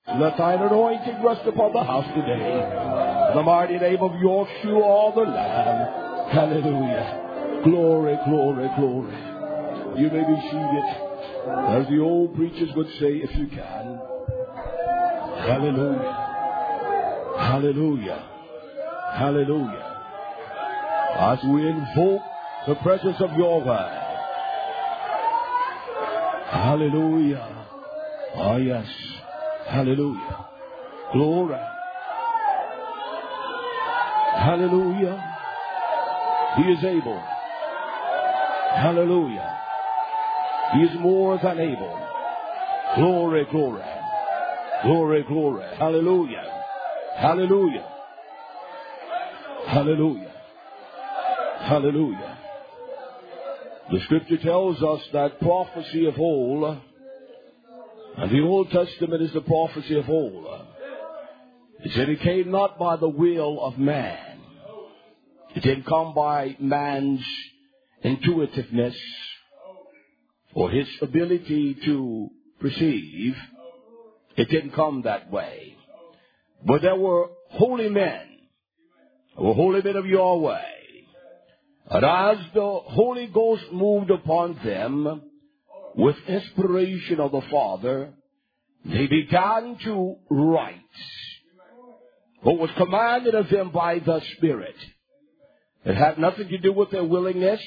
Let thine anointing rest upon the house today. In the mighty name of Yeshua the Lamb. Hallelujah. Glory, glory, glory. You may be seated. As the old preachers would say, if you can. Hallelujah. Hallelujah. Hallelujah. As we invoke the presence of Yahweh. Hallelujah. Oh, yes. Hallelujah. Glory. Hallelujah. He is able. Hallelujah. He is more than able. Glory, glory. Glory, glory. Hallelujah. Hallelujah. Hallelujah. Hallelujah. The scripture tells us that prophecy of old, and the Old Testament is the prophecy of old. It said it came not by the will of man. It didn't come by man's intuitiveness or his ability to perceive. It didn't come that way. But there were holy men. There were holy men of Yahweh. And as the Holy Ghost moved upon them with inspiration of the Father, they began to write what was commanded of them by the Spirit. It had nothing to do with their willingness,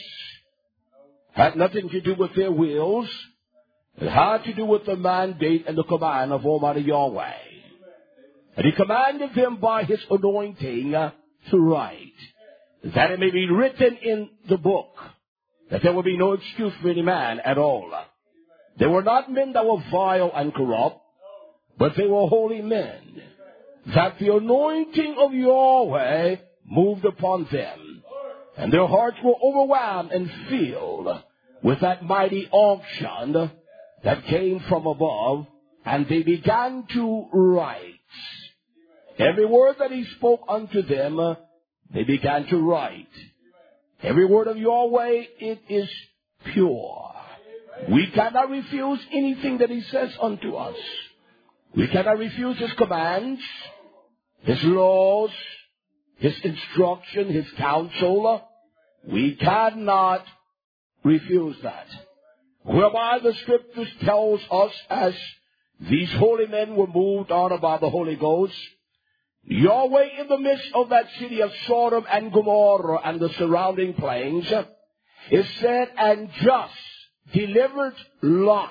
had nothing to do with their wills. It had to do with the mandate and the command of Almighty Yahweh. And He commanded them by His anointing to write, that it may be written in the book, that there will be no excuse for any man at all. They were not men that were vile and corrupt, but they were holy men, that the anointing of Yahweh moved upon them, and their hearts were overwhelmed and filled with that mighty unction that came from above, and they began to write. Every word that He spoke unto them, they began to write. Every word of Yahweh, it is pure. We cannot refuse anything that He says unto us. We cannot refuse His commands, His laws, His instruction, His counsel. We cannot refuse that. Whereby the Scriptures tells us, as these holy men were moved on by the Holy Ghost, Yahweh in the midst of that city of Sodom and Gomorrah and the surrounding plains, is said, and just delivered Lot.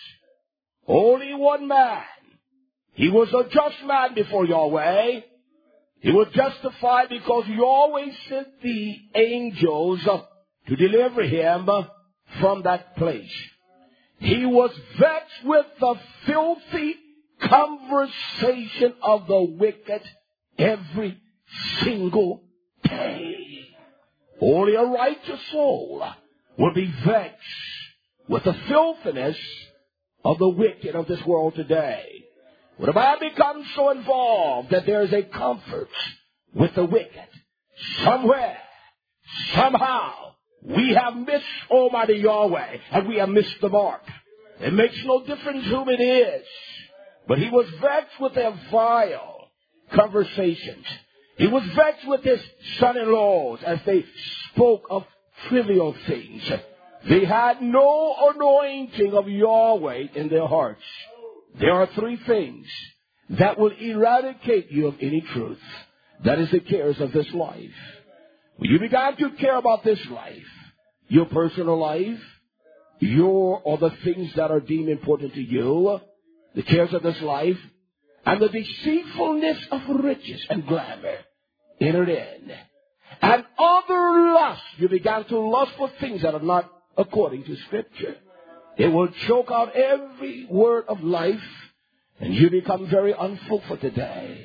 Only one man. He was a just man before Yahweh. He was justified because Yahweh sent the angels to deliver him from that place. He was vexed with the filthy conversation of the wicked every single day. Only a righteous soul will be vexed with the filthiness of the wicked of this world today. When a man becomes so involved that there is a comfort with the wicked, somewhere, somehow, we have missed Almighty Yahweh, and we have missed the mark. It makes no difference whom it is. But he was vexed with their vile conversations. He was vexed with his son-in-laws as they spoke of trivial things. They had no anointing of Yahweh in their hearts. There are three things that will eradicate you of any truth. That is the cares of this life. When you began to care about this life, your personal life, or the things that are deemed important to you, the cares of this life, and the deceitfulness of riches and glamour entered in. And other lusts, you began to lust for things that are not according to Scripture. It will choke out every word of life, and you become very unfruitful today.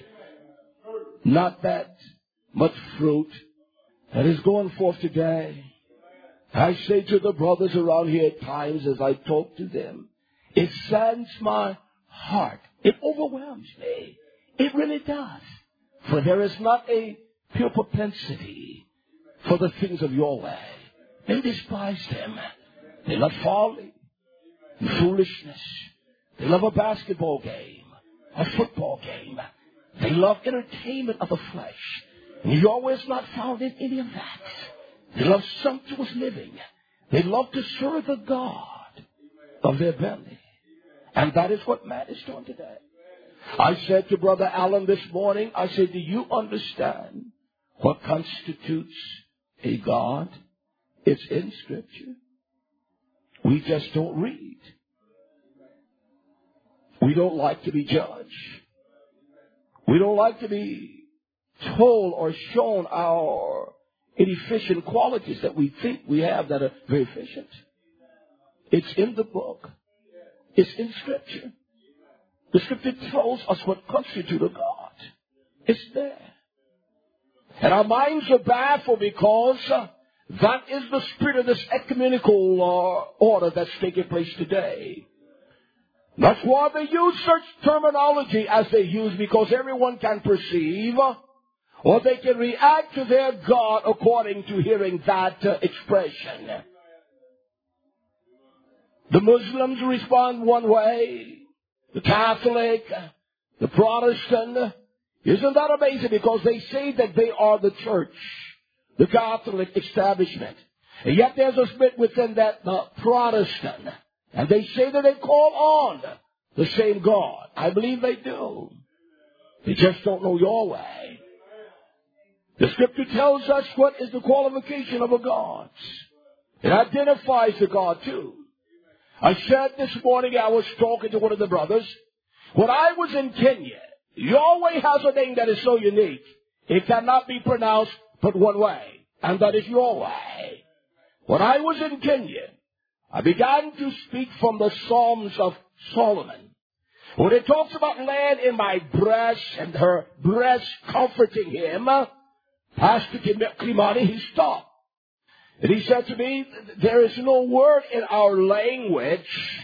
Not that much fruit that is going forth today. I say to the brothers around here at times as I talk to them, it saddens my heart. It overwhelms me. It really does. For there is not a pure propensity for the things of Yahweh. They despise them. They love folly and foolishness. They love a basketball game, a football game. They love entertainment of the flesh. And Yahweh is not found in any of that. They love sumptuous living. They love to serve the God of their belly. And that is what man is doing today. I said to Brother Allen this morning, I said, do you understand what constitutes a God? It's in Scripture. We just don't read. We don't like to be judged. We don't like to be told or shown our inefficient qualities that we think we have that are very efficient. It's in the book. It's in Scripture. The Scripture tells us what constitutes a God. It's there. And our minds are baffled because that is the spirit of this ecumenical order that's taking place today. That's why they use such terminology as they use, because everyone can perceive or they can react to their God according to hearing that expression. The Muslims respond one way, the Catholic, the Protestant. Isn't that amazing? Because they say that they are the church, the Catholic establishment. And yet there's a split within that Protestant. And they say that they call on the same God. I believe they do. They just don't know Yahweh. The Scripture tells us what is the qualification of a God. It identifies the God too. I said this morning, I was talking to one of the brothers. When I was in Kenya, Yahweh has a name that is so unique. It cannot be pronounced but one way. And that is Yahweh. When I was in Kenya, I began to speak from the Psalms of Solomon. When it talks about land in my breast and her breast comforting him, Pastor Klimani, he stopped. And he said to me, there is no word in our language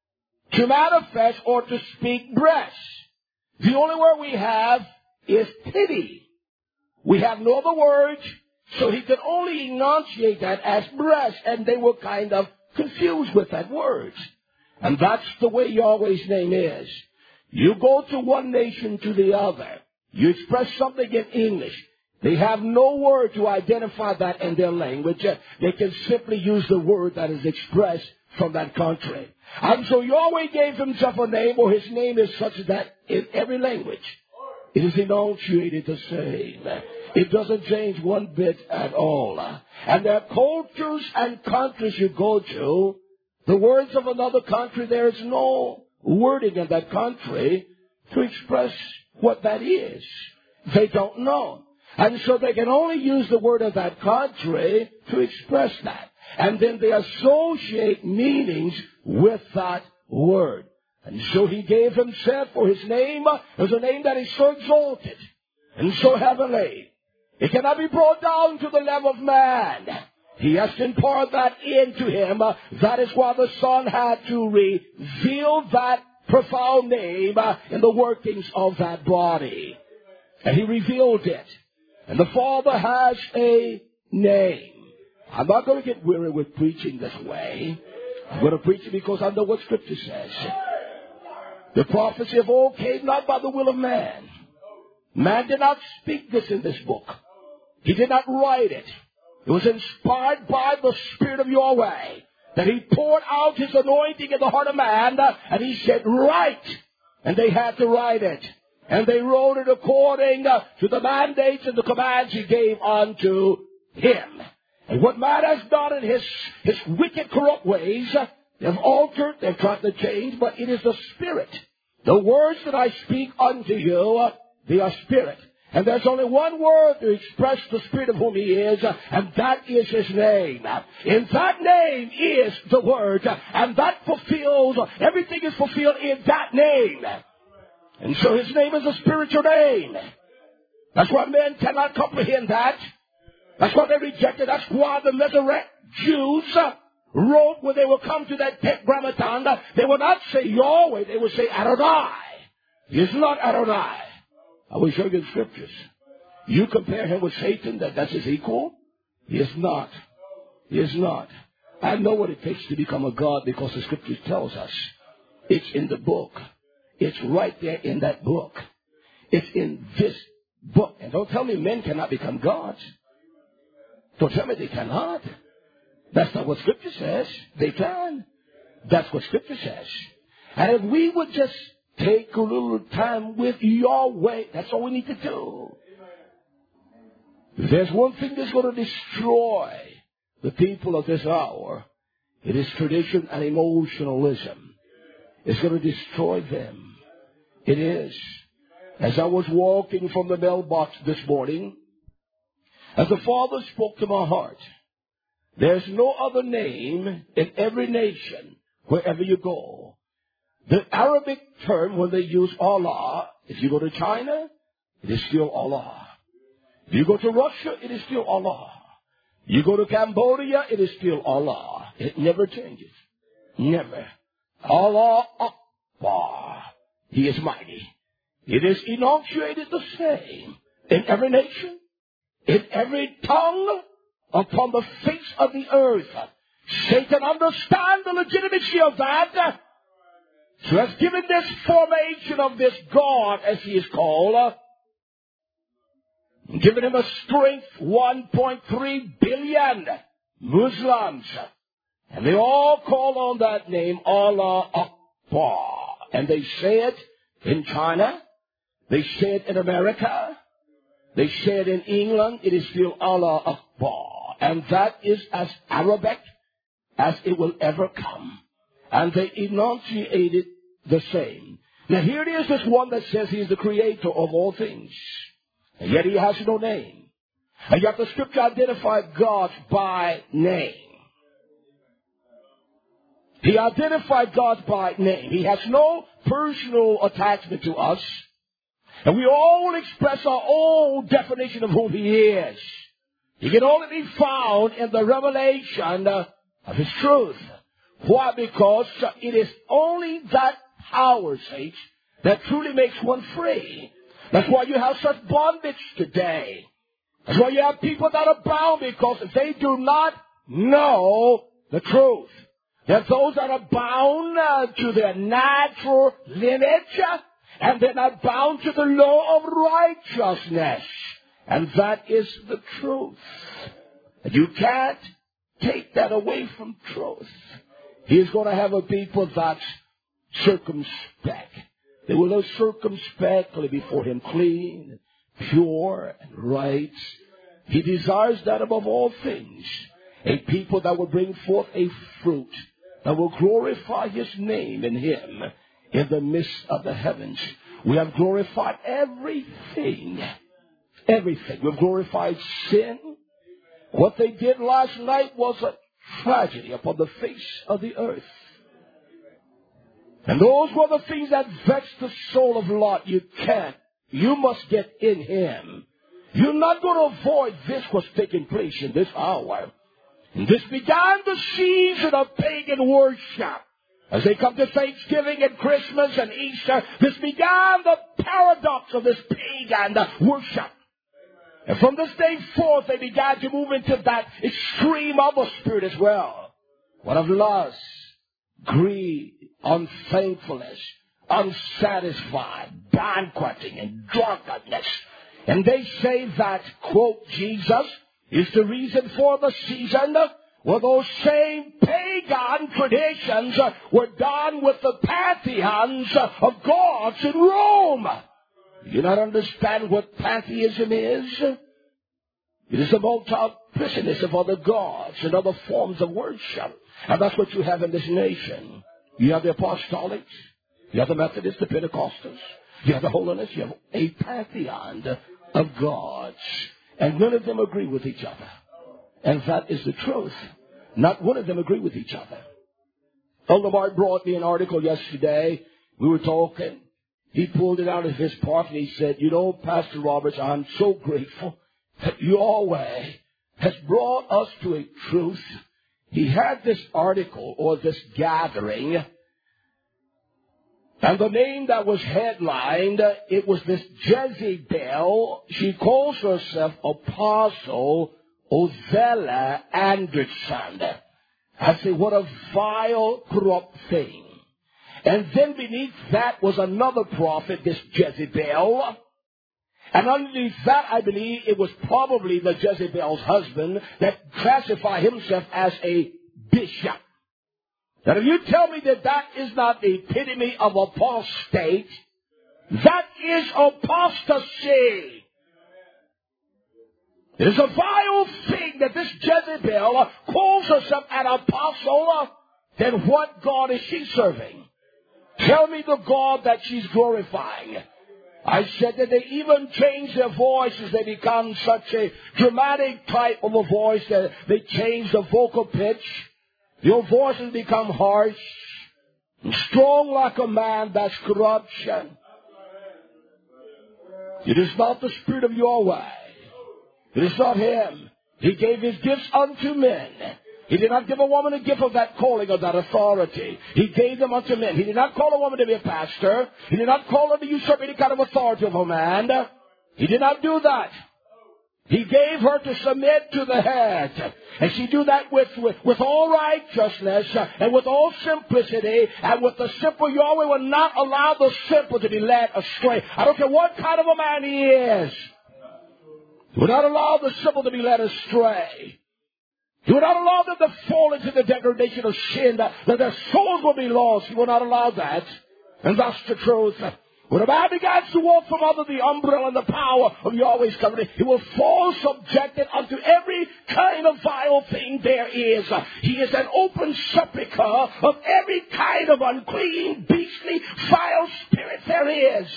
to manifest or to speak breast. The only word we have is pity. We have no other words, so he could only enunciate that as breast, and they were kind of confused with that word. And that's the way Yahweh's name is. You go to one nation to the other. You express something in English. They have no word to identify that in their language. They can simply use the word that is expressed from that country. And so Yahweh gave himself a name, or his name is such that in every language it is enunciated the same. It doesn't change one bit at all. And there are cultures and countries you go to, the words of another country, there is no wording in that country to express what that is. They don't know. And so they can only use the word of that country to express that. And then they associate meanings with that word. And so he gave himself, for his name is a name that is so exalted and so heavenly. It cannot be brought down to the level of man. He has to impart that into him. That is why the Son had to reveal that profound name in the workings of that body. And he revealed it. And the Father has a name. I'm not going to get weary with preaching this way. I'm going to preach it because I know what Scripture says. The prophecy of old came not by the will of man. Man did not speak this in this book. He did not write it. It was inspired by the Spirit of Yahweh, that he poured out his anointing in the heart of man, and he said, write. And they had to write it. And they wrote it according to the mandates and the commands he gave unto him. And what man has done in his wicked, corrupt ways, they've altered, they've tried to change, but it is the Spirit. The words that I speak unto you, they are Spirit. And there's only one word to express the Spirit of whom he is, and that is his name. In that name is the word, and that fulfills, everything is fulfilled in that name. And so his name is a spiritual name. That's why men cannot comprehend that. That's why they reject it. That's why the Masoretic Jews wrote when they will come to that Tetragrammaton, they will not say Yahweh, they will say Adonai. He is not Adonai. I will show you the Scriptures. You compare him with Satan, that's his equal? He is not. He is not. I know what it takes to become a God because the Scripture tells us. It's in the book. It's right there in that book. It's in this book. And don't tell me men cannot become gods. Don't tell me they cannot. That's not what Scripture says. They can. That's what Scripture says. And if we would just take a little time with Yahweh, that's all we need to do. If there's one thing that's going to destroy the people of this hour, it is tradition and emotionalism. It's going to destroy them. It is. As I was walking from the mailbox this morning, as the Father spoke to my heart, there's no other name in every nation wherever you go. The Arabic term, when they use Allah, if you go to China, it is still Allah. If you go to Russia, it is still Allah. You go to Cambodia, it is still Allah. It never changes. Never. Allah Akbar. He is mighty. It is enunciated the same in every nation, in every tongue, upon the face of the earth. Satan understands the legitimacy of that. So has given this formation of this God, as he is called, given him a strength, 1.3 billion Muslims. And they all call on that name, Allah Akbar. And they say it in China. They say it in America. They say it in England. It is still Allah Akbar. And that is as Arabic as it will ever come. And they enunciate it the same. Now here it is, this one that says he is the creator of all things. And yet he has no name. And yet the Scripture identifies God by name. He identified God by name. He has no personal attachment to us. And we all express our own definition of who he is. He can only be found in the revelation of his truth. Why? Because it is only that power, saints, that truly makes one free. That's why you have such bondage today. That's why you have people that are bound, because they do not know the truth. They're those that are bound to their natural lineage, and they're not bound to the law of righteousness. And that is the truth. And you can't take that away from truth. He's going to have a people that's circumspect. They will live circumspectly before him, clean, pure, and right. He desires that above all things. A people that will bring forth a fruit that will glorify his name in him in the midst of the heavens. We have glorified everything. Everything. We've glorified sin. What they did last night was a tragedy upon the face of the earth. And those were the things that vexed the soul of Lot. You can't. You must get in him. You're not going to avoid this what's taking place in this hour. And this began the season of pagan worship. As they come to Thanksgiving and Christmas and Easter, this began the paradox of this pagan worship. And from this day forth, they began to move into that extreme other spirit as well. One of lust, greed, unthankfulness, unsatisfied, banqueting, and drunkenness. And they say that, quote, Jesus is the reason for the season. Well, those same pagan traditions were done with the pantheons of gods in Rome. You not understand what pantheism is? It is a multiplicity of other gods and other forms of worship. And that's what you have in this nation. You have the apostolics, you have the Methodists, the Pentecostals, you have the holiness, you have a pantheon of gods. And none of them agree with each other. And that is the truth. Not one of them agree with each other. Elder Mark brought me an article yesterday. We were talking. He pulled it out of his pocket and he said, you know, Pastor Roberts, I'm so grateful that Yahweh has brought us to a truth. He had this article or this gathering, and the name that was headlined, it was this Jezebel. She calls herself Apostle Ozella Anderson. I say, what a vile, corrupt thing. And then beneath that was another prophet, this Jezebel. And underneath that, I believe it was probably the Jezebel's husband that classified himself as a bishop. Now, if you tell me that that is not the epitome of apostate, that is apostasy. It is a vile thing that this Jezebel calls herself an apostle. Then what God is she serving? Tell me the God that she's glorifying. I said that they even change their voices. They become such a dramatic type of a voice that they change the vocal pitch. Your voices become harsh and strong like a man. That's corruption. It is not the Spirit of Yahweh. It is not Him. He gave His gifts unto men. He did not give a woman a gift of that calling or that authority. He gave them unto men. He did not call a woman to be a pastor. He did not call her to usurp any kind of authority of a man. He did not do that. He gave her to submit to the head. And she do that with all righteousness and with all simplicity. And with the simple, Yahweh will not allow the simple to be led astray. I don't care what kind of a man he is. He will not allow the simple to be led astray. He will not allow them to fall into the degradation of sin, that their souls will be lost. He will not allow that. And that's the truth. When a man begins to walk from under the umbrella and the power of Yahweh's covenant, he will fall subjected unto every kind of vile thing there is. He is an open sepulchre of every kind of unclean, beastly, vile spirit there is.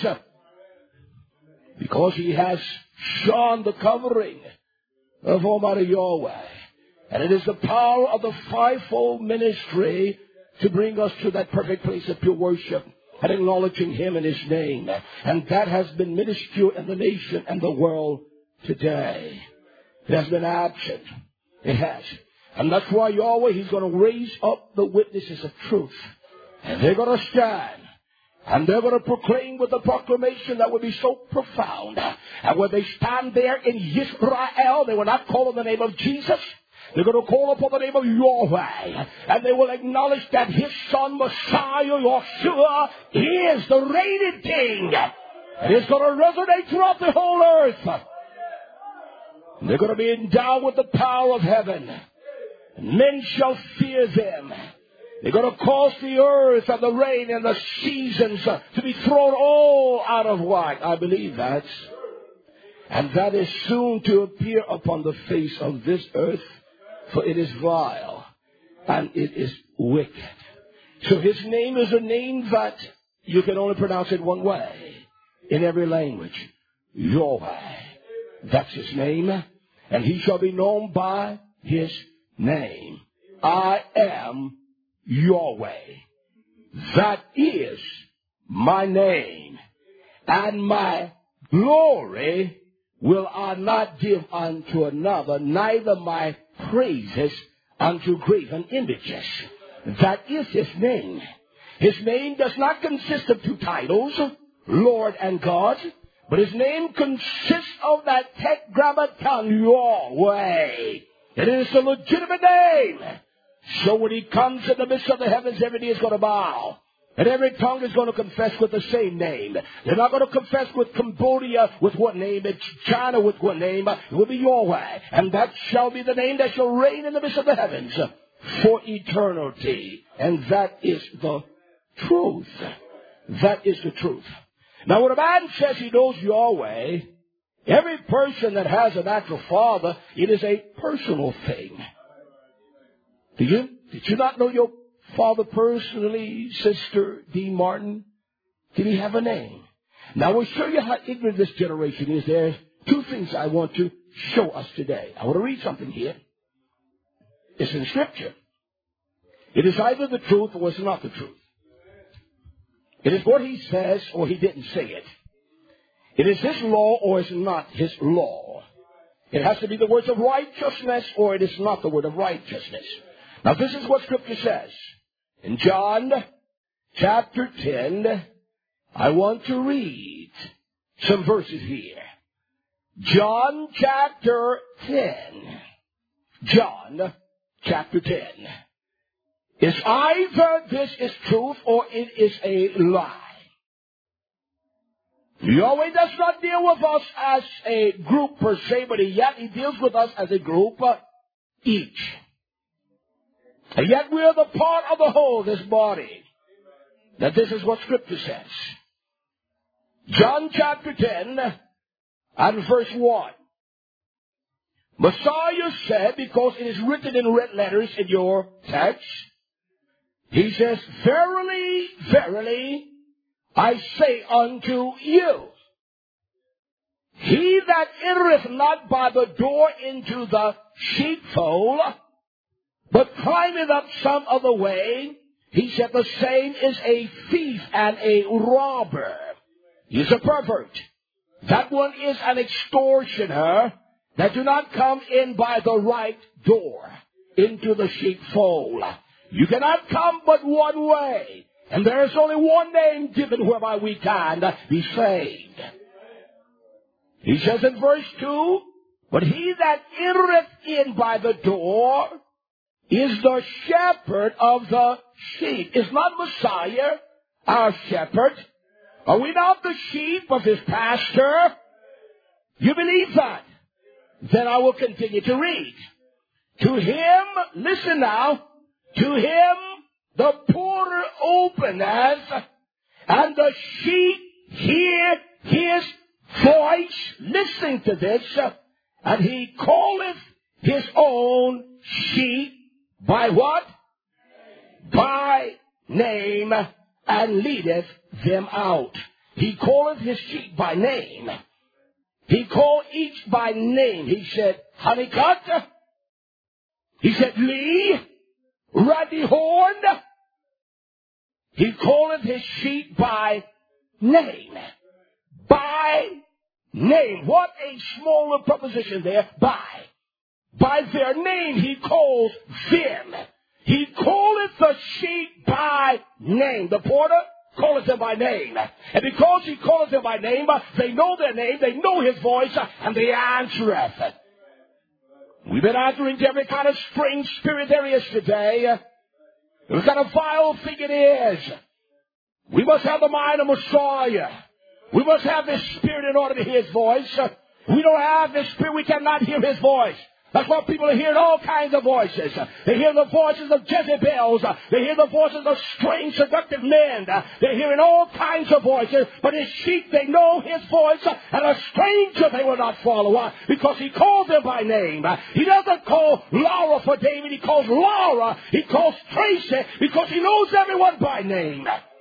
Because he has shone the covering of Almighty Yahweh. And it is the power of the fivefold ministry to bring us to that perfect place of pure worship and acknowledging Him in His name. And that has been minuscule in the nation and the world today. It has been absent. It has. And that's why Yahweh, He's going to raise up the witnesses of truth. And they're going to stand. And they're going to proclaim with a proclamation that will be so profound. And when they stand there in Israel, they will not call on the name of Jesus. They're going to call upon the name of Yahweh. And they will acknowledge that His Son, Messiah, Yeshua, is the reigning King. And it's going to resonate throughout the whole earth. And they're going to be endowed with the power of heaven. And men shall fear them. They're going to cause the earth and the rain and the seasons to be thrown all out of whack. I believe that. And that is soon to appear upon the face of this earth. For it is vile and it is wicked. So His name is a name that you can only pronounce it one way in every language. Yahweh. That's His name. And He shall be known by His name. I am Yahweh. That is my name. And my glory will I not give unto another, neither my praises unto graven images. That is His name. His name does not consist of two titles, Lord and God, but His name consists of that tetragrammaton, Yahweh. It is a legitimate name. So when He comes in the midst of the heavens, every knee is going to bow. And every tongue is going to confess with the same name. They're not going to confess with Cambodia with one name. It's China with one name. It will be Yahweh. And that shall be the name that shall reign in the midst of the heavens for eternity. And that is the truth. That is the truth. Now when a man says he knows Yahweh, every person that has a natural father, it is a personal thing. Did you not know your father personally, Sister D. Martin? Did he have a name? Now, we'll show you how ignorant this generation is. There's two things I want to show us today. I want to read something here. It's in Scripture. It is either the truth or it's not the truth. It is what He says or He didn't say it. It is His law or it's not His law. It has to be the words of righteousness or it is not the word of righteousness. Now, this is what Scripture says. In John chapter 10, I want to read some verses here. John chapter 10. John chapter 10. is either this is truth or it is a lie. Yahweh does not deal with us as a group per se, but yet He deals with us as a group, each. And yet we are the part of the whole, this body. That this is what Scripture says. John chapter 10 and verse 1. Messiah said, because it is written in red letters in your text, He says, verily, verily, I say unto you, he that entereth not by the door into the sheepfold, but climbeth up some other way, he said the same is a thief and a robber. He's a pervert. That one is an extortioner that do not come in by the right door into the sheepfold. You cannot come but one way. And there is only one name given whereby we can be saved. He says in verse 2, but he that entereth in by the door is the shepherd of the sheep. Is not Messiah our shepherd? Are we not the sheep of His pasture? You believe that? Then I will continue to read. To Him, listen now, to Him the porter openeth, and the sheep hear His voice. Listen to this. And He calleth His own sheep by what? By name, and leadeth them out. He calleth His sheep by name. He called each by name. He said, Honeycutt. He said, Lee. Ruddy Horn. He calleth His sheep by name. By name. What a smaller preposition there. By. By their name He calls them. He calleth the sheep by name. The porter calleth them by name. And because He calleth them by name, they know their name, they know His voice, and they answereth. We've been answering to every kind of strange spirit there is today. What kind of vile thing it is. We must have the mind of Messiah. We must have this spirit in order to hear His voice. We don't have this spirit, we cannot hear His voice. That's why people are hearing all kinds of voices. They hear the voices of Jezebels. They hear the voices of strange, seductive men. They're hearing all kinds of voices. But His sheep, they know His voice. And a stranger they will not follow. Because He calls them by name. He doesn't call Laura for David. He calls Laura. He calls Tracy. Because He knows everyone by name.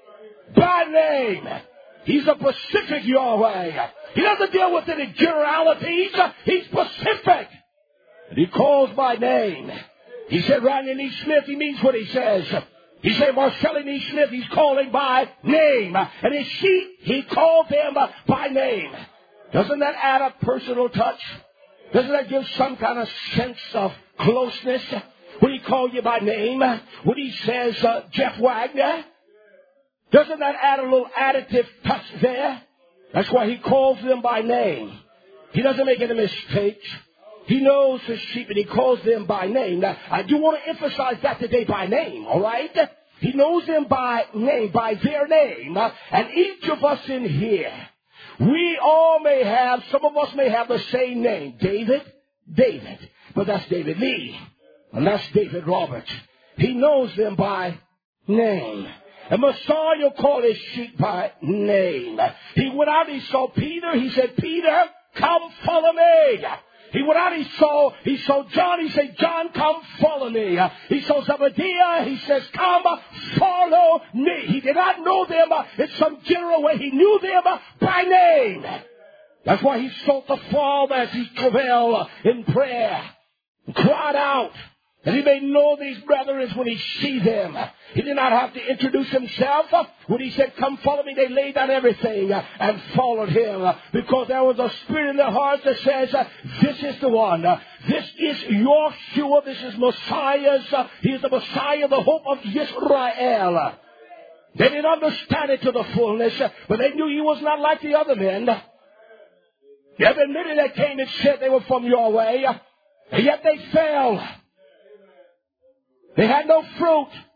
By name. He's a Pacific Yahweh. He doesn't deal with any generalities. He's Pacific. And He calls by name. He said, Ryan E. Smith, he means what he says. He said, Marcellus E. Smith, he's calling by name. And His sheep, He called them by name. Doesn't that add a personal touch? Doesn't that give some kind of sense of closeness? When He called you by name, when He says, Jeff Wagner, doesn't that add a little additive touch there? That's why He calls them by name. He doesn't make any mistakes. He knows His sheep and He calls them by name. Now, I do want to emphasize that today, by name, all right? He knows them by name, by their name. And each of us in here, we all may have, some of us may have the same name. David. But that's David Lee. And that's David Roberts. He knows them by name. And Messiah called His sheep by name. He went out, He saw Peter. He said, Peter, come follow me. He went out, he saw John, he said, John, come follow me. He saw Zebediah, he says, come follow me. He did not know them in some general way. He knew them by name. That's why He sought the Father as He travailed in prayer, and cried out. And He may know these brethren when He see them. He did not have to introduce Himself. When He said, come follow me, they laid down everything and followed Him. Because there was a spirit in their hearts that says, this is the one. This is Yeshua. This is Messiah's. He is the Messiah, the hope of Israel. They didn't understand it to the fullness, but they knew He was not like the other men. There were many that came and said they were from Yahweh, and yet they fell. They had no fruit.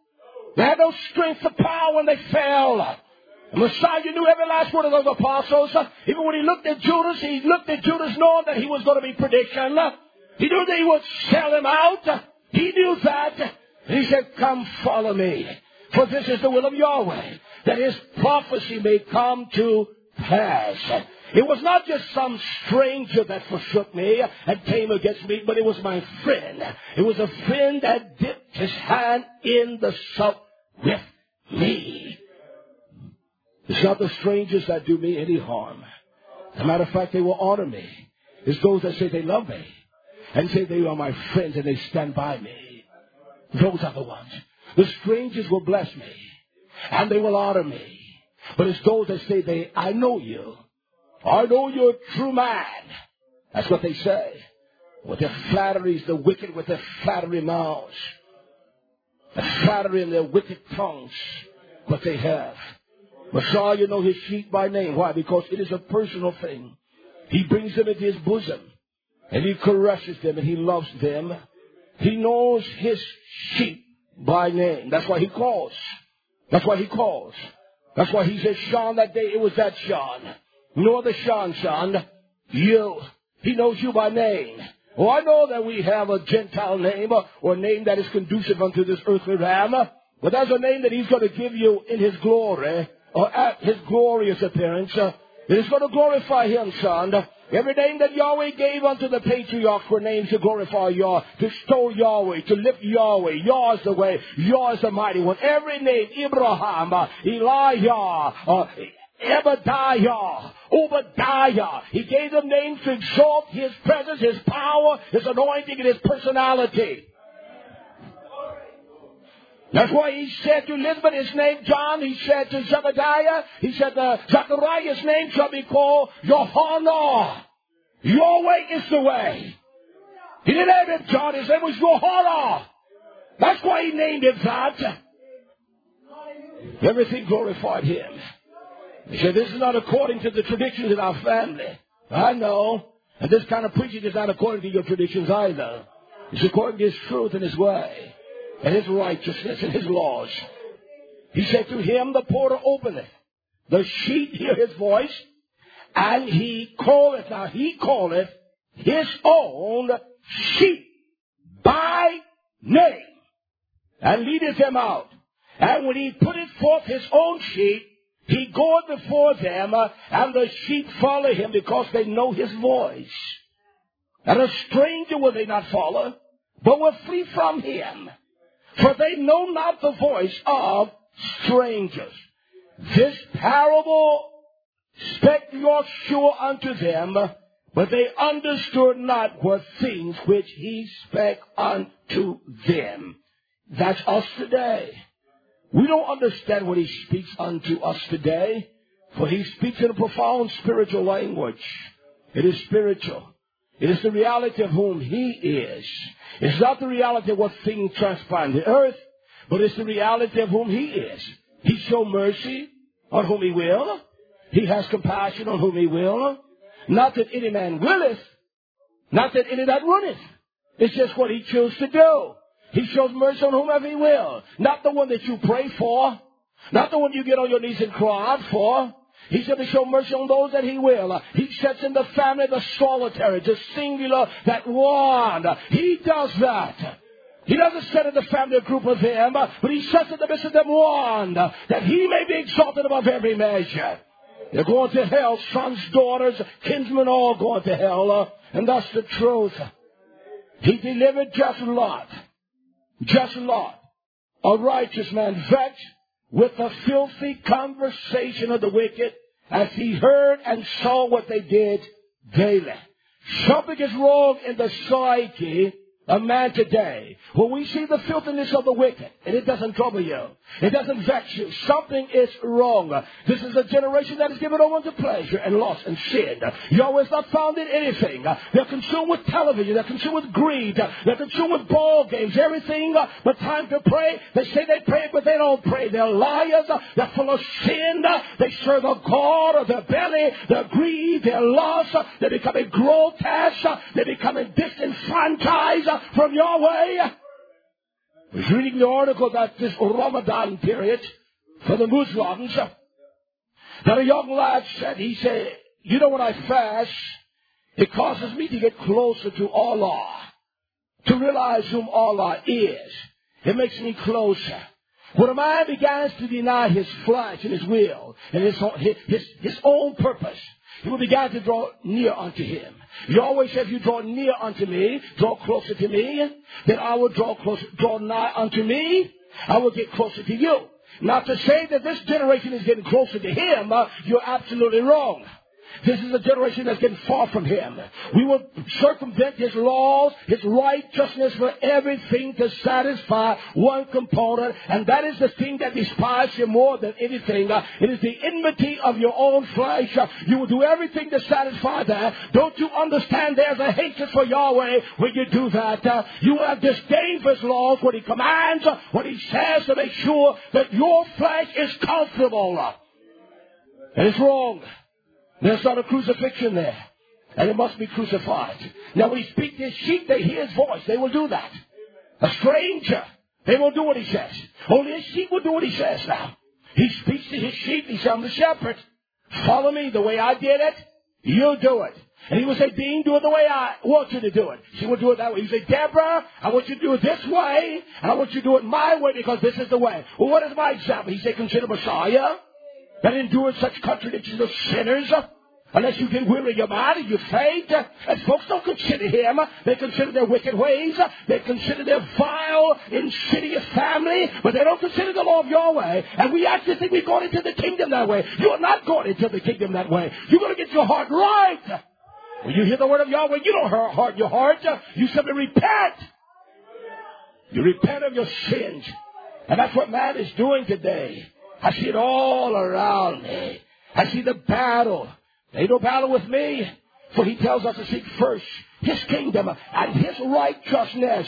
They had no strength or power when they fell. The Messiah knew every last one of those apostles. Even when he looked at Judas knowing that he was going to be prediction. He knew that he would sell him out. He knew that. And he said, come follow me. For this is the will of Yahweh, that his prophecy may come to pass. It was not just some stranger that forsook me and came against me, but it was my friend. It was a friend that dipped his hand in the sup with me. It's not the strangers that do me any harm. As a matter of fact, they will honor me. It's those that say they love me and say they are my friends and they stand by me. Those are the ones. The strangers will bless me and they will honor me. But it's those that say I know you. I know you're a true man. That's what they say. With their flatteries, the wicked with their flattery mouths. The flattery in their wicked tongues. What they have. Messiah know his sheep by name. Why? Because it is a personal thing. He brings them into his bosom. And he caresses them and he loves them. He knows his sheep by name. That's why he calls. That's why he calls. That's why he said, Sean, that day it was that Sean. No other Sean, son. You. He knows you by name. Oh, I know that we have a Gentile name or a name that is conducive unto this earthly realm. But there's a name that he's going to give you in his glory or at his glorious appearance. It is going to glorify him, son. Every name that Yahweh gave unto the patriarchs were names to glorify Yah, to extol Yahweh, to lift Yahweh. Yah is the way. Yah is the mighty one. Every name, Abraham, Elijah, Ebadiah, Obadiah. He gave them names to exalt his presence, his power, his anointing, and his personality. That's why he said to Elizabeth, his name John. He said to Zebediah, he said Zechariah's name shall be called Yohanan. Yahweh is the way. He didn't name him John, his name was Yohanan. That's why he named him that. Everything glorified him. He said, this is not according to the traditions in our family. I know. And this kind of preaching is not according to your traditions either. It's according to his truth and his way. And his righteousness and his laws. He said to him, the porter openeth. The sheep hear his voice. And he calleth. Now he calleth his own sheep by name. And leadeth them out. And when he putteth forth his own sheep, he goeth before them, and the sheep follow him because they know his voice. And a stranger will they not follow, but will flee from him. For they know not the voice of strangers. This parable spake Yahshua unto them, but they understood not what things which he spake unto them. That's us today. We don't understand what he speaks unto us today, for he speaks in a profound spiritual language. It is spiritual. It is the reality of whom he is. It's not the reality of what things transpire in the earth, but it's the reality of whom he is. He shows mercy on whom he will. He has compassion on whom he will. Not that any man willeth, not that any that runneth. It's just what he chooses to do. He shows mercy on whomever he will. Not the one that you pray for. Not the one you get on your knees and cry out for. He's going to show mercy on those that he will. He sets in the family the solitary, the singular, that one. He does that. He doesn't set in the family a group of them, but he sets in the midst of them one, that he may be exalted above every measure. They're going to hell. Sons, daughters, kinsmen, all going to hell. And that's the truth. He delivered just Lot. Just Lot, a righteous man, vexed with the filthy conversation of the wicked, as he heard and saw what they did daily. Something is wrong in the psyche of man today. When we see the filthiness of the wicked, and it doesn't trouble you, it doesn't vex you, something is wrong. This is a generation that is given over to pleasure and lust and sin. Yahweh is not found in anything. They're consumed with television. They're consumed with greed. They're consumed with ball games. Everything but time to pray. They say they pray, but they don't pray. They're liars. They're full of sin. They serve a god of their belly, their greed, their lust. They're becoming grotesque. They're becoming disenfranchised from Yahweh. I was reading the article that this Ramadan period for the Muslims, that a young lad said, he said, you know, when I fast, it causes me to get closer to Allah, to realize whom Allah is. It makes me closer. When a man begins to deny his flesh and his will and his own purpose, he will begin to draw near unto him. You always say, if you draw near unto me, draw closer to me, then I will draw nigh unto me, I will get closer to you. Not to say that this generation is getting closer to him, you're absolutely wrong. This is a generation that's getting far from him. We will circumvent his laws, his righteousness for everything to satisfy one component, and that is the thing that despises him more than anything. It is the enmity of your own flesh. You will do everything to satisfy that. Don't you understand there's a hatred for Yahweh when you do that? You will have disdain for his laws, what he commands, what he says, to make sure that your flesh is comfortable. And it's wrong. There's not a crucifixion there. And it must be crucified. Now when he speaks to his sheep, they hear his voice. They will do that. A stranger, they won't do what he says. Only his sheep will do what he says now. He speaks to his sheep. He says, I'm the shepherd. Follow me the way I did it. You'll do it. And he will say, Dean, do it the way I want you to do it. She will do it that way. He will say, Deborah, I want you to do it this way. And I want you to do it my way because this is the way. Well, what is my example? He said, consider Messiah. That endured such contradictions of sinners, unless you get weary of your mind and you faint. And folks don't consider him. They consider their wicked ways. They consider their vile, insidious family. But they don't consider the law of Yahweh. And we actually think we're going into the kingdom that way. You're not going into the kingdom that way. You're going to get your heart right. When you hear the word of Yahweh, you don't harden your heart. You simply repent. You repent of your sins. And that's what man is doing today. I see it all around me. I see the battle. There ain't no battle with me. For he tells us to seek first his kingdom and his righteousness.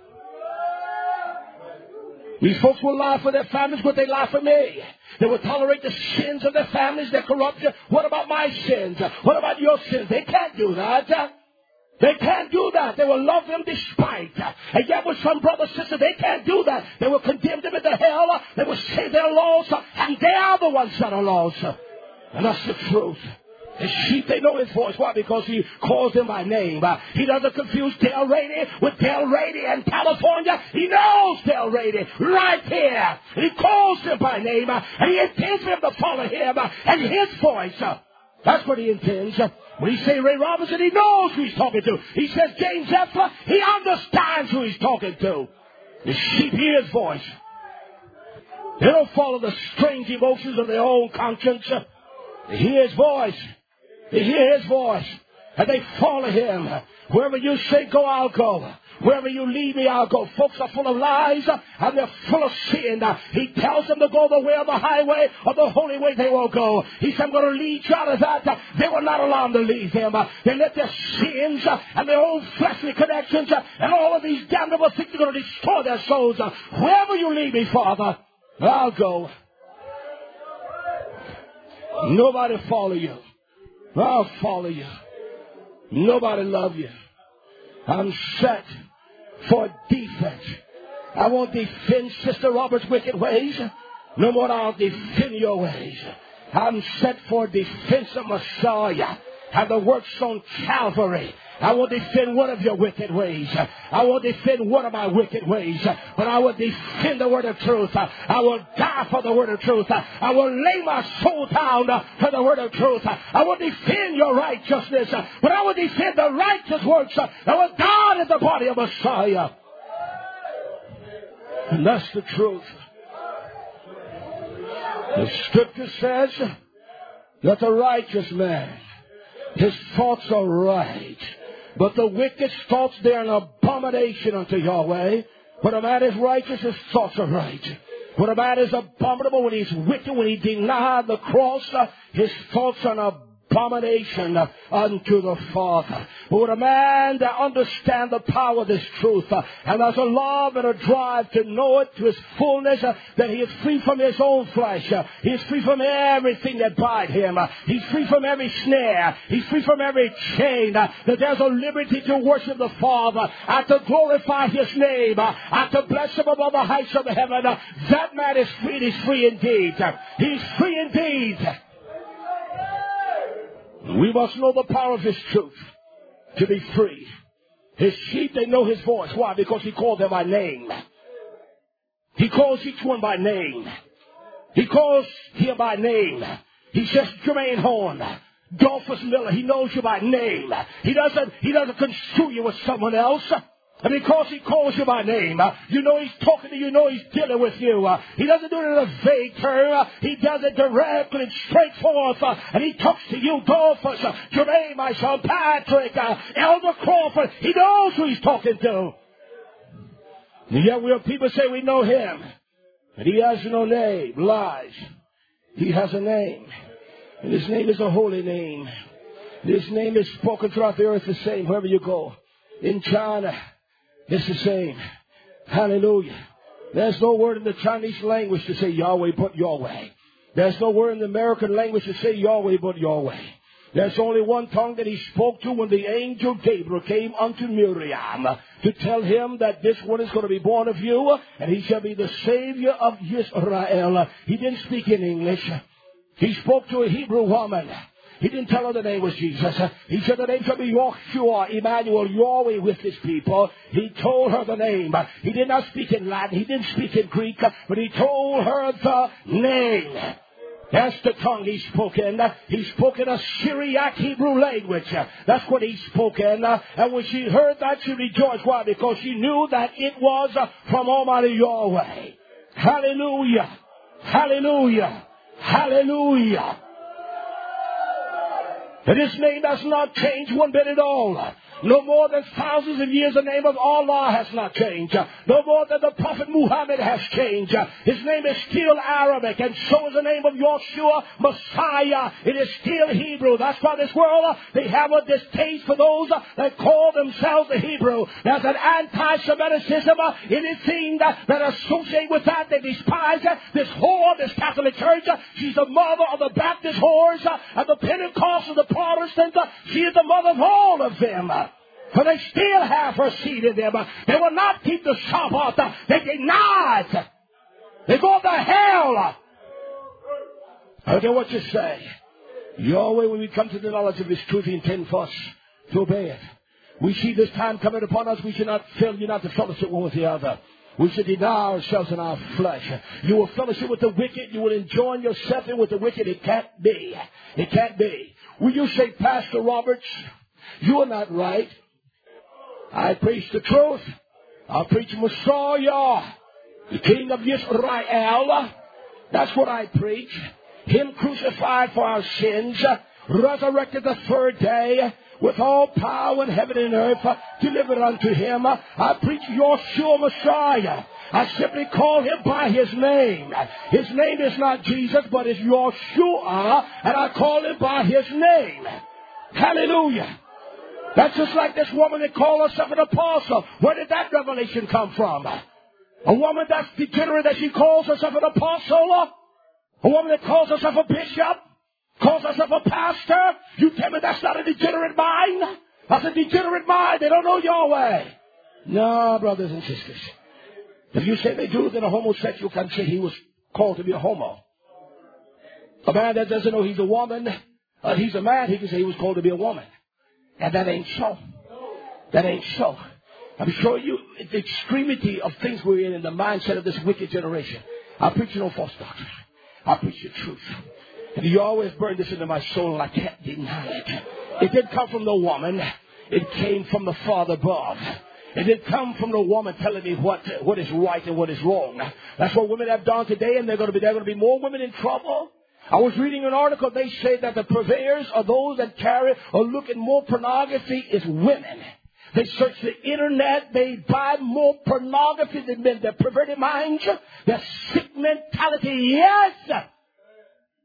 These folks will lie for their families, but they lie for me. They will tolerate the sins of their families, their corruption. What about my sins? What about your sins? They can't do that. They can't do that. They will love them despite. And yet with some brother, sister, they can't do that. They will condemn them into hell. They will say they're lost. And they are the ones that are lost. And that's the truth. The sheep, they know his voice. Why? Because he calls them by name. He doesn't confuse Del Rady with Del Rady in California. He knows Del Rady right here. And he calls them by name. And he intends for them to follow him and his voice. That's what he intends. When he says Ray Robinson, he knows who he's talking to. He says James Epler, he understands who he's talking to. The sheep hear his voice. They don't follow the strange emotions of their own conscience. They hear his voice. They hear his voice. And they follow him. Wherever you say go, I'll go. Wherever you lead me, I'll go. Folks are full of lies and they're full of sin. He tells them to go the way of the highway or the holy way, they will go. He said, I'm going to lead you out of that. They will not allow him to lead them. They let their sins and their own fleshly connections and all of these damnable things are going to destroy their souls. Wherever you lead me, Father, I'll go. Nobody follow you. I'll follow you. Nobody love you. I'm set for defense. I won't defend Sister Roberts' wicked ways. No more I'll defend your ways. I'm set for defense of Messiah and the works on Calvary. I will defend one of your wicked ways. I will defend one of my wicked ways. But I will defend the word of truth. I will die for the word of truth. I will lay my soul down for the word of truth. I will defend your righteousness. But I will defend the righteous works that were done in the body of Messiah. And that's the truth. The scripture says that the righteous man, his thoughts are right. But the wicked thoughts, they're an abomination unto Yahweh. When a man is righteous, his thoughts are right. When a man is abominable, when he's wicked, when he denied the cross, his thoughts are an abomination unto the Father. But a man that understands the power of this truth and has a love and a drive to know it to its fullness, that he is free from his own flesh. He is free from everything that binds him. He's free from every snare. He's free from every chain. That there's a liberty to worship the Father and to glorify his name and to bless him above the heights of the heaven. That man is free. He's free indeed. He's free indeed. We must know the power of his truth to be free. His sheep, they know his voice. Why? Because he called them by name. He calls each one by name. He calls here by name. He says, Jermaine Horn, Dolphus Miller, he knows you by name. He doesn't construe you with someone else. And because he calls you by name, you know he's talking to you, you know he's dealing with you. He doesn't do it in a vague term. He does it directly and straightforward. And he talks to you, Dolphus, Jermaine, my son, Patrick, Elder Crawford. He knows who he's talking to. And yet people say we know him. And he has no name. Lies. He has a name. And his name is a holy name. His name is spoken throughout the earth the same wherever you go. In China, it's the same. Hallelujah. There's no word in the Chinese language to say Yahweh but Yahweh. There's no word in the American language to say Yahweh but Yahweh. There's only one tongue that he spoke to when the angel Gabriel came unto Miriam to tell him that this one is going to be born of you and he shall be the Savior of Israel. He didn't speak in English. He spoke to a Hebrew woman. He didn't tell her the name was Jesus. He said the name shall be Yahshua, Emmanuel, Yahweh with his people. He told her the name. He did not speak in Latin. He didn't speak in Greek. But he told her the name. That's the tongue he spoke in. He spoke in a Syriac Hebrew language. That's what he spoke in. And when she heard that, she rejoiced. Why? Because she knew that it was from Almighty Yahweh. Hallelujah. Hallelujah. Hallelujah. And his name does not change one bit at all. No more than thousands of years the name of Allah has not changed. No more than the Prophet Muhammad has changed. His name is still Arabic, and so is the name of Yahshua, Messiah. It is still Hebrew. That's why this world, they have a distaste for those that call themselves the Hebrew. There's an anti-Semitism, anything that associates with that, they despise this whore, this Catholic Church. She's the mother of the Baptist whores and the Pentecostals, the Protestants. She is the mother of all of them. For they still have her seed in them. They will not keep the Shabbat. They deny it. They go to hell. I don't care what you say. Yahweh, when we come to the knowledge of His truth, He intends for us to obey it. We see this time coming upon us. We should not fail you not to fellowship one with the other. We should deny ourselves in our flesh. You will fellowship with the wicked. You will enjoin yourself in with the wicked. It can't be. It can't be. Will you say, Pastor Roberts, you are not right. I preach the truth. I preach Messiah, the King of Israel. That's what I preach. Him crucified for our sins, resurrected the third day, with all power in heaven and earth, delivered unto Him. I preach Yahshua Messiah. I simply call Him by His name. His name is not Jesus, but it's Yahshua, and I call Him by His name. Hallelujah. That's just like this woman that called herself an apostle. Where did that revelation come from? A woman that's degenerate that she calls herself an apostle? A woman that calls herself a bishop? Calls herself a pastor? You tell me that's not a degenerate mind? That's a degenerate mind. They don't know Yahweh. No, brothers and sisters. If you say they do, then a homosexual can say he was called to be a homo. A man that doesn't know he's a woman, he's a man, he can say he was called to be a woman. And that ain't so. That ain't so. I'm showing you the extremity of things we're in the mindset of this wicked generation. I preach no false doctrine. I preach the truth. And He always burned this into my soul, and I can't deny it. It didn't come from the woman. It came from the Father above. It didn't come from the woman telling me what is right and what is wrong. That's what women have done today, and there are going to be more women in trouble. I was reading an article. They say that the purveyors are those that carry or look at more pornography is women. They search the internet. They buy more pornography than men. Their perverted minds, their sick mentality. Yes.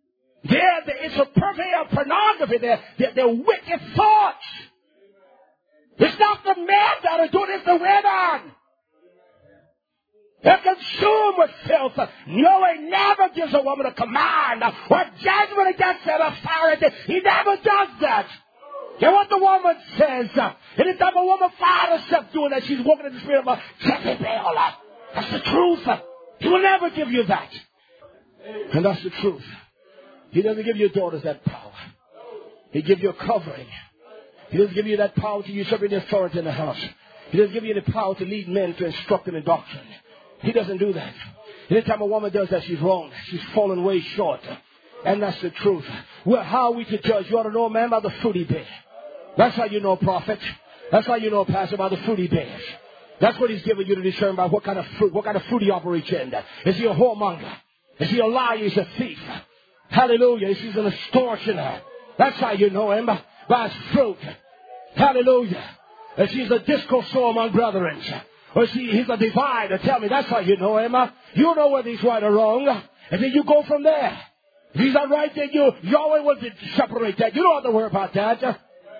It's a purvey of pornography. They're wicked thoughts. It's not the men that are doing it, it's the women. They're consumed with filth. Noah never gives a woman a command or judgment against their authority. He never does that. Hear what the woman says. Anytime a woman finds herself doing that, she's walking in the spirit of a Jezebel. That's the truth. He will never give you that. And that's the truth. He doesn't give your daughters that power. He gives you a covering. He doesn't give you that power to usurp any authority in the house. He doesn't give you any power to lead men to instruct them in doctrine. He doesn't do that. Anytime a woman does that, she's wrong. She's fallen way short. And that's the truth. Well, how are we to judge? You ought to know a man by the fruit he bears. That's how you know a prophet. That's how you know a pastor, by the fruit he bears. That's what he's giving you to discern by what kind of fruit he operates in. Is he a whoremonger? Is he a liar? Is he a thief? Hallelujah. Is he an extortioner? That's how you know him, by his fruit. Hallelujah. Is he a discourse among brethren? Or he's a divider. Tell me, that's how you know him. You know whether he's right or wrong. And then you go from there. If he's not right, then Yahweh will separate that. You don't have to worry about that.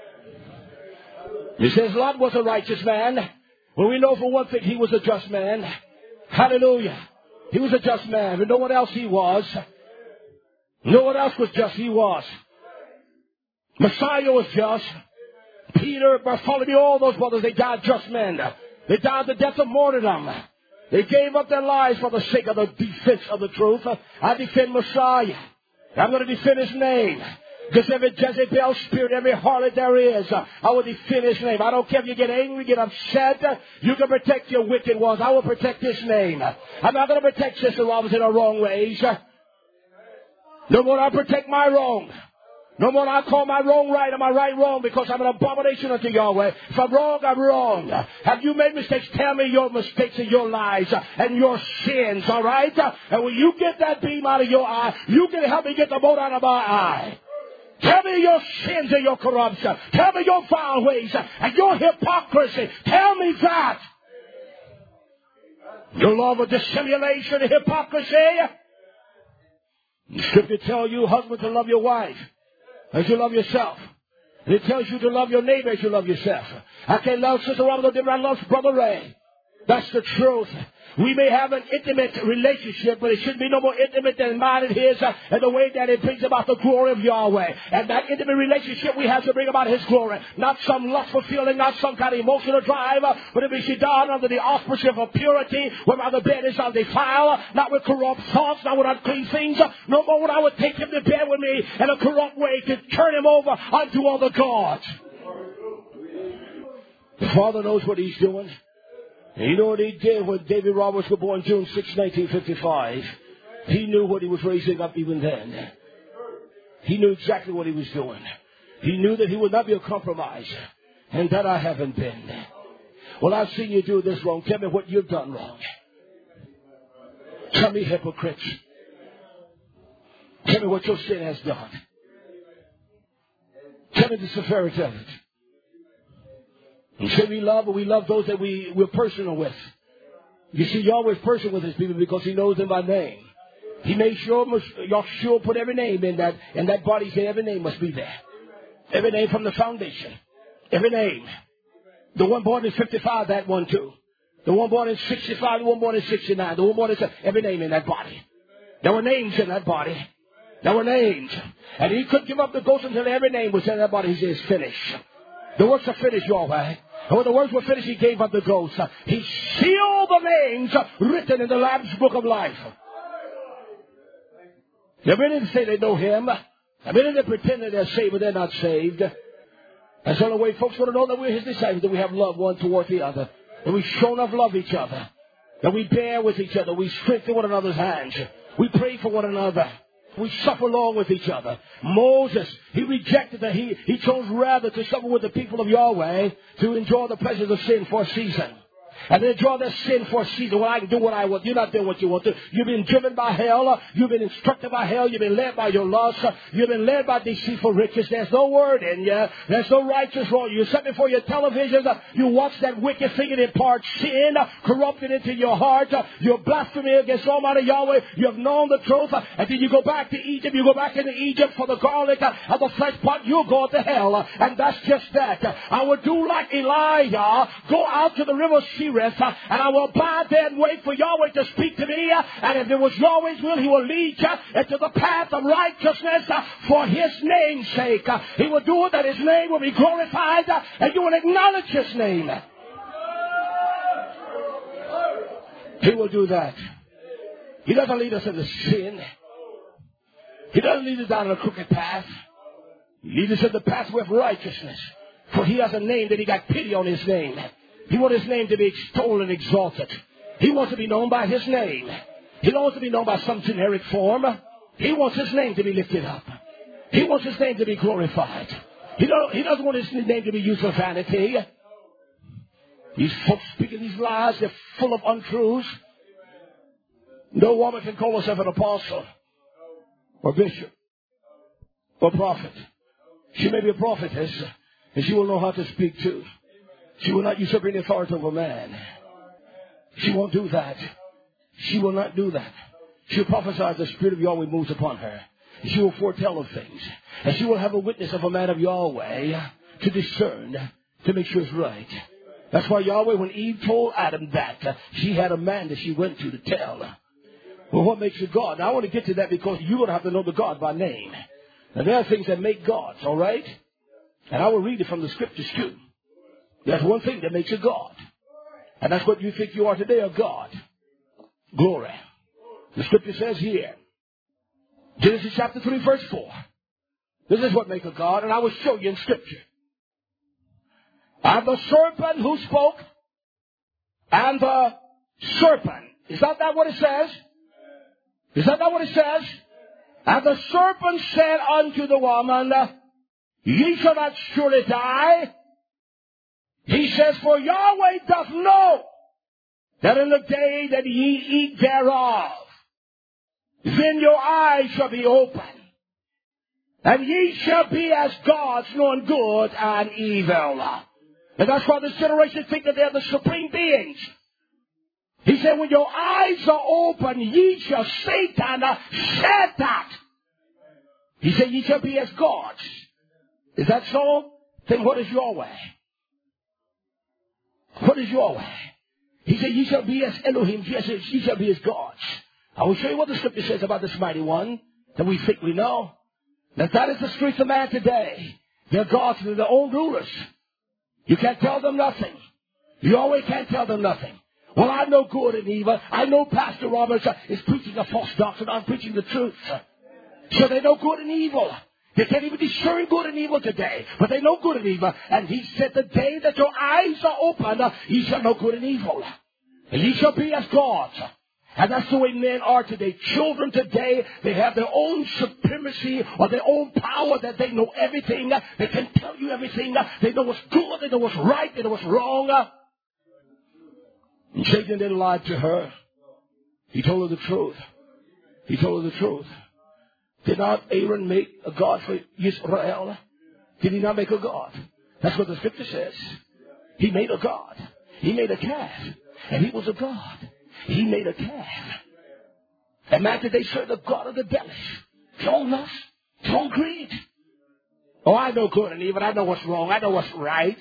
He says Lot was a righteous man. Well, we know for one thing he was a just man. Hallelujah. He was a just man. But no one else he was. No one else was just. He was. Messiah was just. Peter, Bartholomew, all those brothers, they died just men. They died the death of martyrdom. They gave up their lives for the sake of the defense of the truth. I defend Messiah. I'm going to defend his name. Because every Jezebel spirit, every harlot there is, I will defend his name. I don't care if you get angry, get upset. You can protect your wicked ones. I will protect his name. I'm not going to protect Sister Robinson in her wrong ways. No more I protect my wrong. No more I call my wrong right and my right wrong, because I'm an abomination unto Yahweh. If I'm wrong, I'm wrong. Have you made mistakes? Tell me your mistakes and your lies and your sins, all right? And when you get that beam out of your eye, you can help me get the mote out of my eye. Tell me your sins and your corruption. Tell me your foul ways and your hypocrisy. Tell me that. Your love of dissimulation and hypocrisy. The scripture tells you, husband, to love your wife as you love yourself. And it tells you to love your neighbor as you love yourself. I can't love Sister Robinson, I love Brother Ray. That's the truth. We may have an intimate relationship, but it shouldn't be no more intimate than mine and his, and the way that it brings about the glory of Yahweh. And that intimate relationship we have to bring about his glory. Not some lustful feeling, not some kind of emotional drive, but it be she done under the auspices of purity, whereby the bed is undefiled, not with corrupt thoughts, not with unclean things. No more would I would take him to bed with me in a corrupt way to turn him over unto other gods. The Father knows what he's doing. And you know what he did when David Roberts was born June 6, 1955? He knew what he was raising up even then. He knew exactly what he was doing. He knew that he would not be a compromise. And that I haven't been. Well, I've seen you do this wrong. Tell me what you've done wrong. Tell me, hypocrites. Tell me what your sin has done. Tell me the severity of it. And say we love, but we love those that we're personal with. You see, Yahweh's personal with his people because he knows them by name. He made sure, Yahshua put every name in that body. He said every name must be there. Every name from the foundation. Every name. The one born in 55, that one too. The one born in 65, the one born in 69. The one born in every name in that body. There were names in that body. There were names. And he couldn't give up the ghost until every name was in that body. He says, finish. The works are finished, Yahweh. And when the works were finished, he gave up the ghost. He sealed the names written in the Lamb's book of life. There are many that say they know him. There are many that pretend that they're saved, but they're not saved. That's the only way folks want to know that we're his disciples, that we have love one toward the other. That we show enough love each other. That we bear with each other. We strengthen one another's hands. We pray for one another. We suffer along with each other. Moses, he rejected that. He chose rather to suffer with the people of Yahweh to enjoy the pleasures of sin for a season. And they draw their sin for a season. Well, I can do what I want. You're not doing what you want to. You've been driven by hell. You've been instructed by hell. You've been led by your lust. You've been led by deceitful riches. There's no word in you. There's no righteous wrong. You sit before your television. You watch that wicked thing and impart sin, corrupted into your heart. You're blaspheming against Almighty Yahweh. You have known the truth. And then you go back to Egypt. You go back into Egypt for the garlic and the flesh pot. You'll go to hell. And that's just that. I would do like Elijah. Go out to the river Cherith, and I will abide there and wait for Yahweh to speak to me. And if it was Yahweh's will, He will lead you into the path of righteousness for His name's sake. He will do it that His name will be glorified, and you will acknowledge His name. He will do that. He doesn't lead us into sin. He doesn't lead us down a crooked path. He leads us in the pathway of righteousness. For He has a name that He got pity on His name. He wants His name to be extolled and exalted. He wants to be known by His name. He don't want to be known by some generic form. He wants His name to be lifted up. He wants His name to be glorified. He doesn't want His name to be used for vanity. These folks speaking these lies, they're full of untruths. No woman can call herself an apostle or bishop or prophet. She may be a prophetess, and she will know how to speak truth. She will not usurp any authority over man. She won't do that. She will not do that. She will prophesy as the Spirit of Yahweh moves upon her. She will foretell of things. And she will have a witness of a man of Yahweh to discern, to make sure it's right. That's why Yahweh, when Eve told Adam that, she had a man that she went to tell. Well, what makes you God? Now, I want to get to that because you're going to have to know the God by name. Now, there are things that make gods, all right? And I will read it from the scriptures too. There's one thing that makes a God. And that's what you think you are today, a God. Glory. The scripture says here, Genesis chapter 3, verse 4. This is what makes a God, and I will show you in scripture. And the serpent who spoke, and the serpent. Is that not what it says? Is that not what it says? And the serpent said unto the woman, Ye shall not surely die. He says, For Yahweh doth know that in the day that ye eat thereof, then your eyes shall be open, and ye shall be as gods, knowing good and evil. And that's why this generation think that they're the supreme beings. He said, when your eyes are open, ye shall Satan said that. He said, ye shall be as gods. Is that so? Then what is your way? What is your way? He said, ye shall be as Elohim, ye shall be as gods. I will show you what the scripture says about this mighty one that we think we know. That is the strength of man today. They're gods and they're their own rulers. You can't tell them nothing. You always can't tell them nothing. Well, I know good and evil. I know Pastor Roberts is preaching a false doctrine. I'm preaching the truth. So they know good and evil. They can't even discern good and evil today. But they know good and evil. And He said, the day that your eyes are open, ye shall know good and evil. And ye shall be as gods. And that's the way men are today. Children today, they have their own supremacy or their own power that they know everything. They can tell you everything. They know what's good. They know what's right. They know what's wrong. And Satan didn't lie to her. He told her the truth. He told her the truth. Did not Aaron make a God for Israel? Did he not make a God? That's what the scripture says. He made a God. He made a calf. And he was a God. He made a calf. And man, today serve the God of the devilish. His own lust. His own greed. Oh, I know good and evil. I know what's wrong. I know what's right.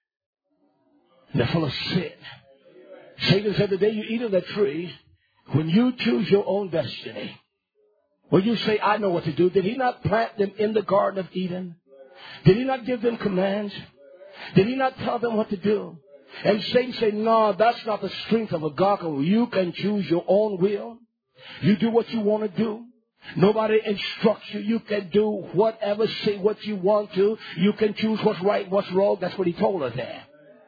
And they're full of sin. Satan said the day you eat of that tree, when you choose your own destiny, when you say, I know what to do, did he not plant them in the Garden of Eden? Did he not give them commands? Did he not tell them what to do? And Satan said, no, that's not the strength of a God. You can choose your own will. You do what you want to do. Nobody instructs you. You can do whatever, say what you want to. You can choose what's right, what's wrong. That's what he told her there.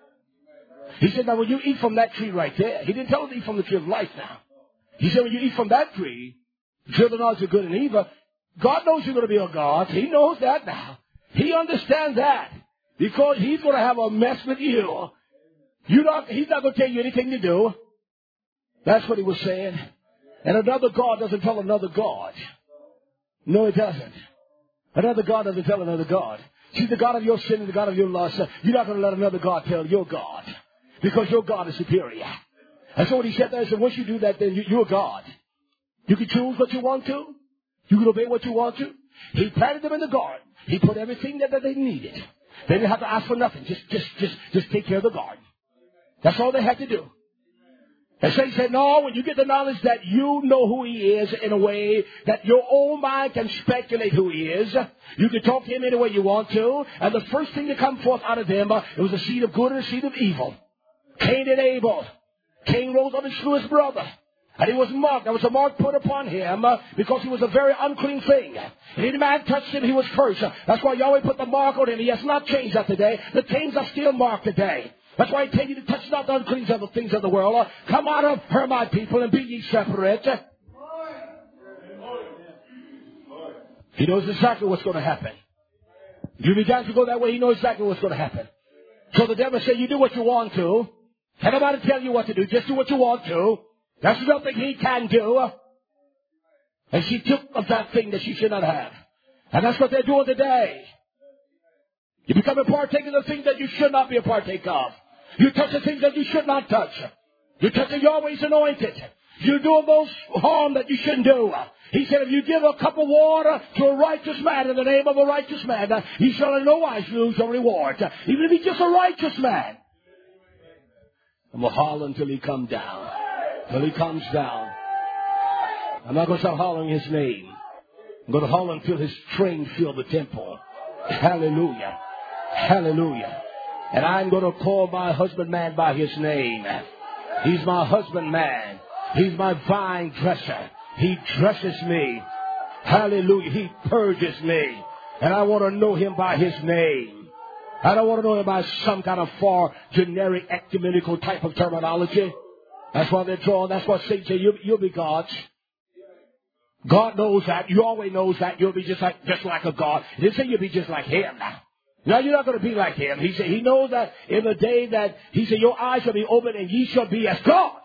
He said, now when you eat from that tree right there, he didn't tell her to eat from the tree of life now. He said, when you eat from that tree, tree of the knowledge of good and evil, God knows you're going to be a God. He knows that now. He understands that. Because he's going to have a mess with you. He's not going to tell you anything to do. That's what he was saying. And another God doesn't tell another God. No, it doesn't. Another God doesn't tell another God. See, the God of your sin and the God of your lust, you're not going to let another God tell your God. Because your God is superior. And so what he said there, he said, once you do that, then you're God. You can choose what you want to. You can obey what you want to. He planted them in the garden. He put everything that they needed. They didn't have to ask for nothing. Just take care of the garden. That's all they had to do. And so he said, no, when you get the knowledge that you know who he is in a way that your own mind can speculate who he is, you can talk to him any way you want to, and the first thing to come forth out of them, it was a seed of good and a seed of evil. Cain and Abel. Cain rose up and slew his brother. And he was marked. There was a mark put upon him because he was a very unclean thing. And any man touched him, he was cursed. That's why Yahweh put the mark on him. He has not changed that today. The Cains are still marked today. That's why I tell you to touch not the unclean of the things of the world. Come out of her, my people, and be ye separate. He knows exactly what's going to happen. If you began to go that way, he knows exactly what's going to happen. So the devil said, you do what you want to. Can't nobody tell you what to do. Just do what you want to. That's nothing he can do. And she took of that thing that she should not have. And that's what they're doing today. You become a partaker of the things that you should not be a partaker of. You touch the things that you should not touch. You touch the Yahweh's anointed. You're doing those harm that you shouldn't do. He said, if you give a cup of water to a righteous man in the name of a righteous man, he shall in no wise lose your reward. Even if he's just a righteous man. And we'll holler until he comes down. Till he comes down. I'm not going to start hollering his name. I'm going to holler until his train fill the temple. Hallelujah. Hallelujah. And I'm going to call my husbandman by his name. He's my husbandman. He's my vine dresser. He dresses me. Hallelujah. He purges me. And I want to know him by his name. I don't want to know him by some kind of far generic ecumenical type of terminology. That's why they're drawn. That's why Satan said, you'll be gods. God knows that. Yahweh knows that. You'll be just like a God. He didn't say you'll be just like him. Now you're not going to be like him. He said, he knows that in the day that, he said, your eyes shall be open and ye shall be as gods.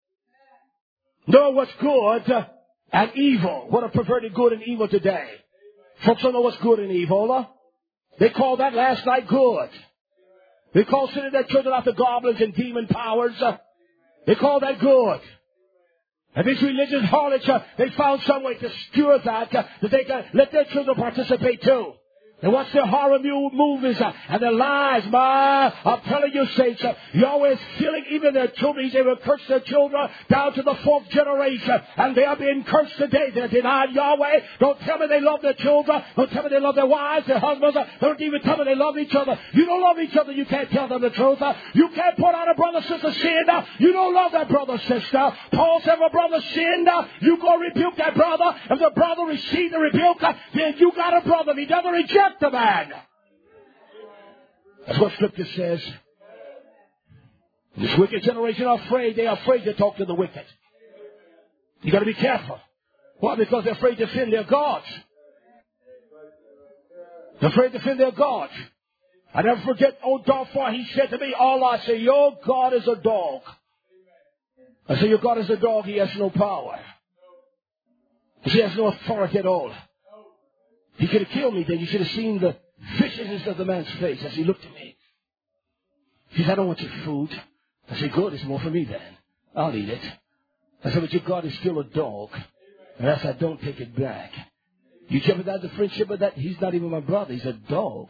Know what's good and evil. What a perverted good and evil today. Folks don't know what's good and evil. They called that last night good. They called sending their children after goblins and demon powers. They call that good. And these religious harlots, they found some way to skewer that they can let their children participate too. They watch their horror movies and their lies. I'm telling you, saints, Yahweh is killing even their children. He's able to curse their children down to the 4th generation. And they are being cursed today. They're denied Yahweh. Don't tell me they love their children. Don't tell me they love their wives, their husbands. Don't even tell me they love each other. You don't love each other. You can't tell them the truth. You can't point out a brother, sister sin. You don't love that brother, sister. Paul said, if a brother sinned, you go rebuke that brother. If the brother received the rebuke, then you got a brother. If he doesn't reject the man. That's what Scripture says. This wicked generation are afraid. They are afraid to talk to the wicked. You got to be careful. Why? Because they're afraid to offend their gods. They're afraid to offend their gods. I never forget old Darfar. He said to me, Allah, say, your God is a dog. I say, your God is a dog. He has no power. He has no authority at all. He could have killed me then. You should have seen the viciousness of the man's face as he looked at me. He said, I don't want your food. I said, good, it's more for me then. I'll eat it. I said, but your God is still a dog. And I said, don't take it back. You jeopardize the friendship of that? He's not even my brother. He's a dog.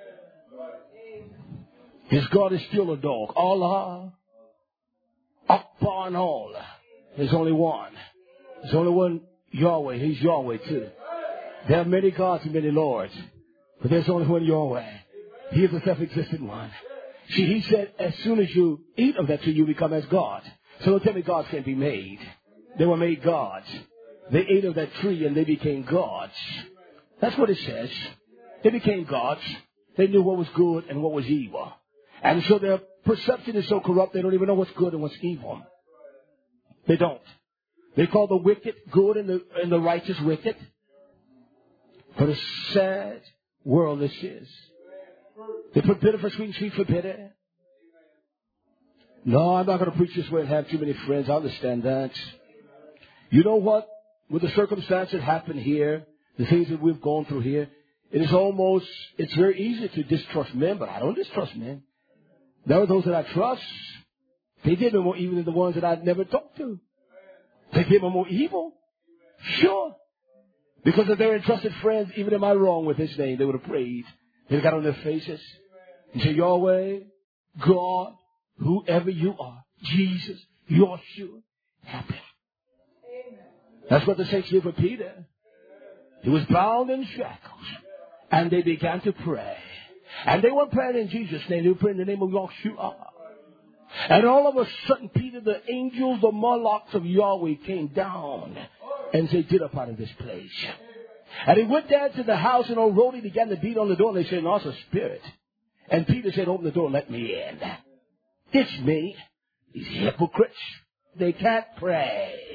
His God is still a dog. Allah, Akbar and all. There's only one. There's only one Yahweh. He's Yahweh too. There are many gods and many lords, but there's only one Yahweh. He is the self-existent one. See, he said, as soon as you eat of that tree, you become as God. So don't tell me gods can't be made. They were made gods. They ate of that tree and they became gods. That's what it says. They became gods. They knew what was good and what was evil. And so their perception is so corrupt, they don't even know what's good and what's evil. They don't. They call the wicked good and the righteous wicked. What a sad world this is. They put bitter for sweet and sweet for bitter. No, I'm not going to preach this way and have too many friends. I understand that. You know what? With the circumstances that happen here, the things that we've gone through here, it's very easy to distrust men, but I don't distrust men. There are those that I trust. They did me more evil than the ones that I'd never talked to. They did me more evil. Sure. Because if they're entrusted friends, even am I wrong with his name, they would have prayed. They'd got on their faces and say, Yahweh, God, whoever you are, Jesus, Yeshua, help him. That's what the saints did for Peter. He was bound in shackles. And they began to pray. And they weren't praying in Jesus' name. They were praying in the name of Yeshua. And all of a sudden, Peter, the angels, the Molochs of Yahweh came down and said, get up out of this place. And he went down to the house, and old Rhodey began to beat on the door. And they said, no, it's a spirit. And Peter said, open the door and let me in. It's me. These hypocrites, they can't pray.